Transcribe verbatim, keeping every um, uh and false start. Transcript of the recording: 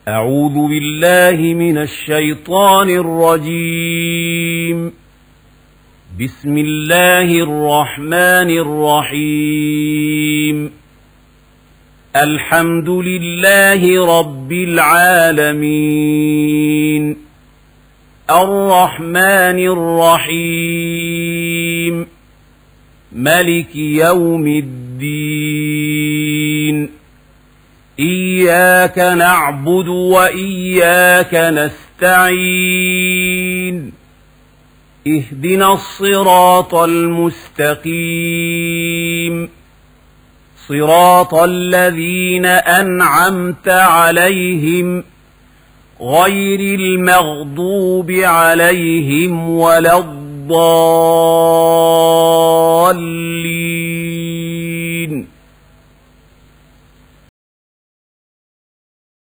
أعوذ بالله من الشيطان الرجيم. بسم الله الرحمن الرحيم. الحمد لله رب العالمين، الرحمن الرحيم، ملك يوم الدين. إياك نعبد وإياك نستعين. اهدنا الصراط المستقيم، صراط الذين أنعمت عليهم غير المغضوب عليهم ولا الضالين.